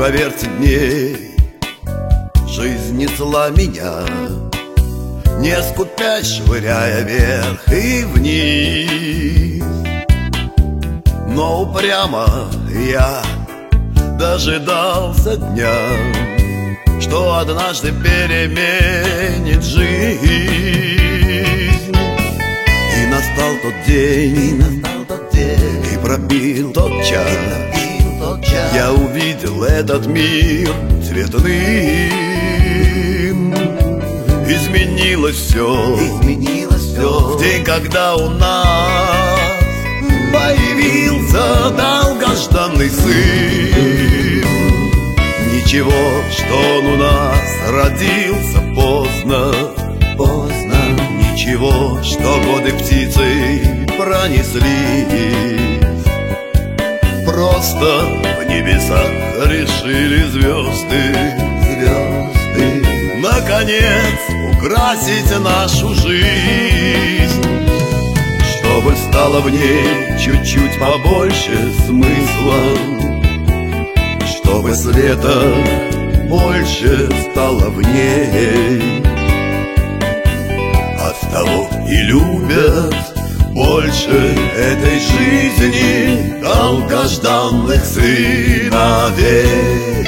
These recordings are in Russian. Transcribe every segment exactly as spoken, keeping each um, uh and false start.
круговерти дней жизнь несла меня, не скупясь, швыряя вверх и вниз. Но упрямо я дожидался дня, что однажды переменит жизнь. И настал тот день, и настал тот день, и пробил тот час, и пробил тот час. Я увидел этот мир цветным. Изменилось все, изменилось все в день, когда у нас появился долгожданный сын. Ничего, что он у нас родился поздно, поздно. Ничего, что годы птицей пронеслись. Просто в небесах решили звезды, звезды наконец украсить нашу жизнь, чтобы стало в ней чуть-чуть побольше смысла, чтобы света больше стало в ней. Оттого и любят больше этой жизни долгожданных сыновей.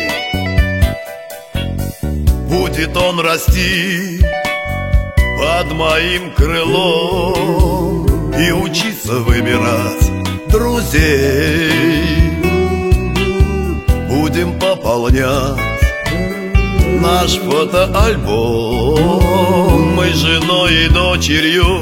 Будет он расти под моим крылом и учиться выбирать друзей. Будем пополнять наш фотоальбом, мы с женой и дочерью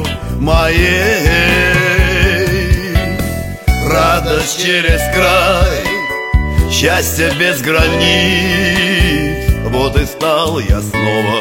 моей. Радость через край, счастье без границ. Вот и стал я снова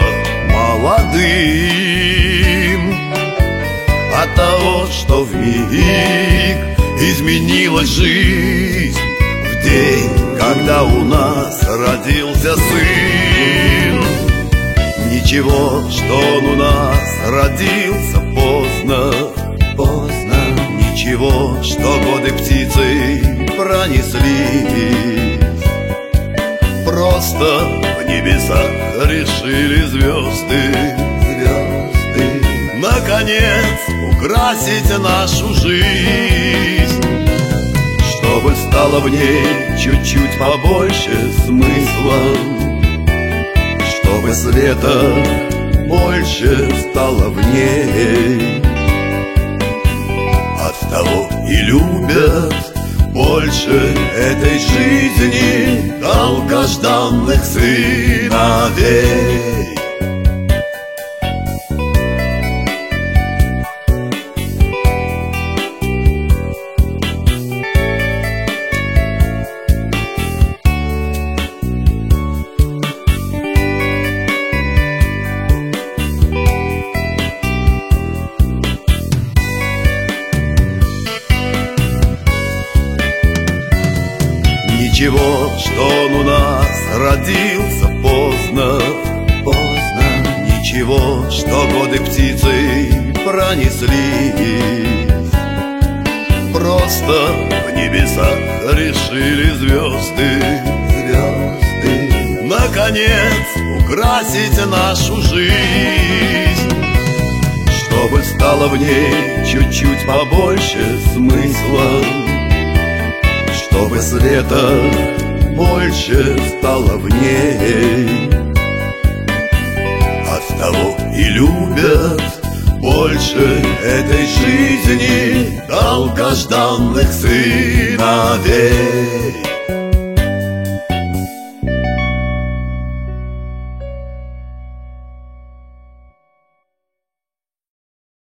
молодым от того, что вмиг изменилась жизнь в день, когда у нас родился сын. Ничего, что он у нас родился поздно, поздно. Ничего, что годы птицей пронеслись. Просто в небесах решили звезды, звезды наконец украсить нашу жизнь, чтобы стало в ней чуть-чуть побольше смысла, чтобы света больше стало в ней. Оттого и любят больше этой жизни долгожданных сыновей. Ничего, что он у нас родился поздно, поздно. Ничего, что годы птицей пронеслись. Просто в небесах решили звезды, звезды наконец украсить нашу жизнь, чтобы стало в ней чуть-чуть побольше смысла, чтобы света больше стало в ней. Оттого и любят больше этой жизни долгожданных сыновей.